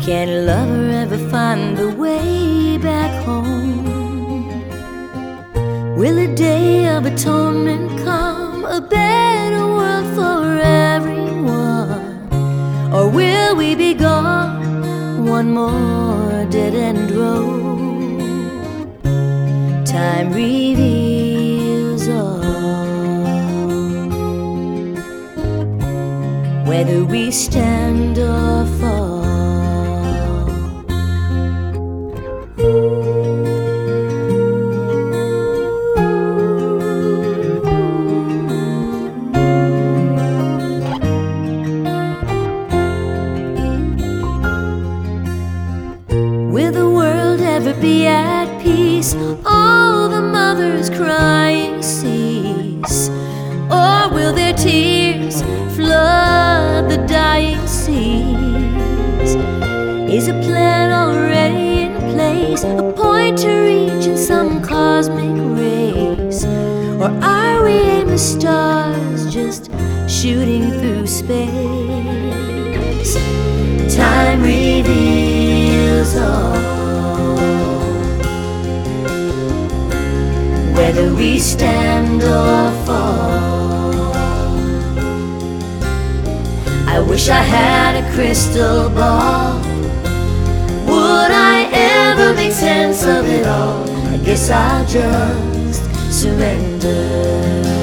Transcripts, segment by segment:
Can a lover ever find the way back home? Will a day of atonement come, a better world for everyone? Or will we be gone, one more dead-end road? Time reveals all, whether we stand or fall. Will the world ever be at peace? All the mothers crying cease? Or will their tears flood the dying seas? Is a plan already in place, a point to reach in some cosmic race? Or are we aimless stars just shooting through space? Time reveals all, whether we stand or fall. I wish I had a crystal ball. Would I ever make sense of it all? I guess I'll just surrender.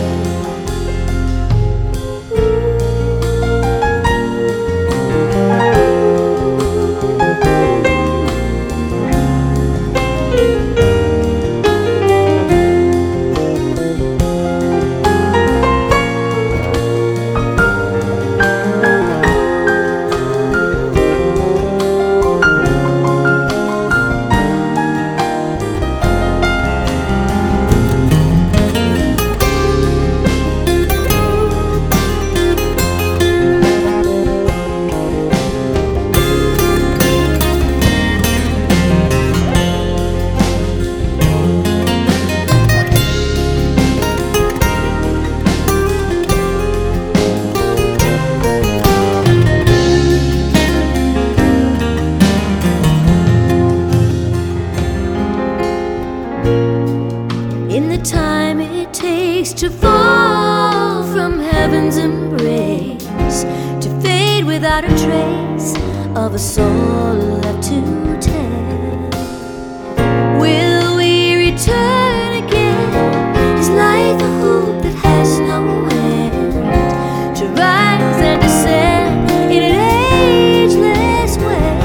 In the time it takes to fall from heaven's embrace, to fade without a trace of a soul left to tell, will we return again? Is life a hoop that has no end, to rise and descend in an ageless way?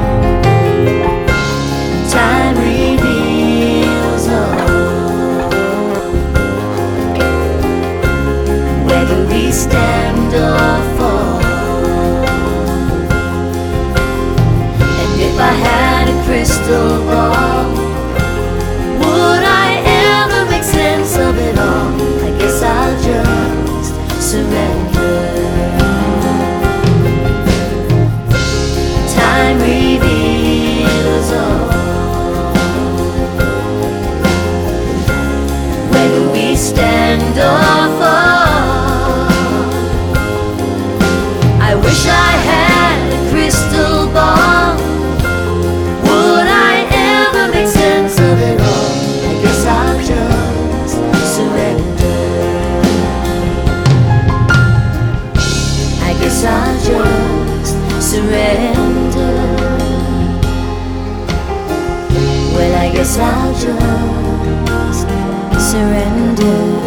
Time reveals all, whether we stand or fall. And if I had a crystal ball, would I ever make sense of it all? I guess I'll just surrender. Time reveals all, whether we stand or fall. I wish I had a crystal ball. Would I ever make sense of it all? I guess I'll just surrender. I guess I'll just surrender. Well, I guess I'll just surrender.